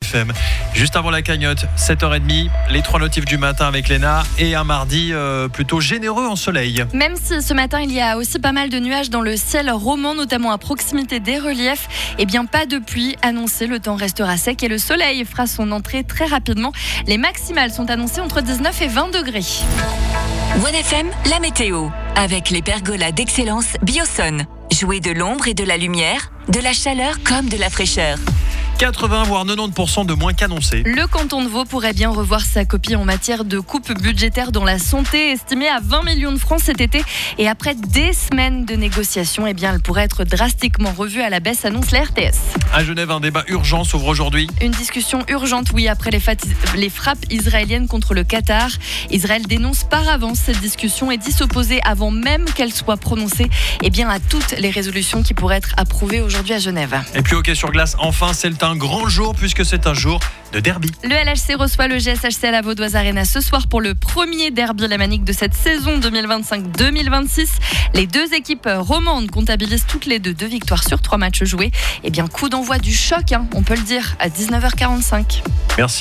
FM. Juste avant la cagnotte, 7h30, les 3 notifs du matin avec Léna et un mardi plutôt généreux en soleil. Même si ce matin il y a aussi pas mal de nuages dans le ciel roman, notamment à proximité des reliefs, pas de pluie annoncée, le temps restera sec et le soleil fera son entrée très rapidement. Les maximales sont annoncées entre 19 et 20 degrés. 1FM, la météo, avec les pergolas d'excellence Bioson. Jouez de l'ombre et de la lumière, de la chaleur comme de la fraîcheur. 80 voire 90% de moins qu'annoncé. Le canton de Vaud pourrait bien revoir sa copie en matière de coupe budgétaire dans la santé, estimée à 20 millions de francs cet été. Et après des semaines de négociations, elle pourrait être drastiquement revue à la baisse, annonce la RTS. À Genève, un débat urgent s'ouvre aujourd'hui. Une discussion urgente, après les frappes israéliennes contre le Qatar. Israël dénonce par avance cette discussion et dit s'opposer avant même qu'elle soit prononcée à toutes les résolutions qui pourraient être approuvées aujourd'hui à Genève. Et puis hockey sur glace, enfin, c'est un grand jour puisque c'est un jour de derby. Le LHC reçoit le GSHC à la Vaudoise Arena ce soir pour le premier derby lémanique de cette saison 2025-2026. Les deux équipes romandes comptabilisent toutes les deux 2 victoires sur 3 matchs joués. Coup d'envoi du choc, on peut le dire, à 19h45. Merci.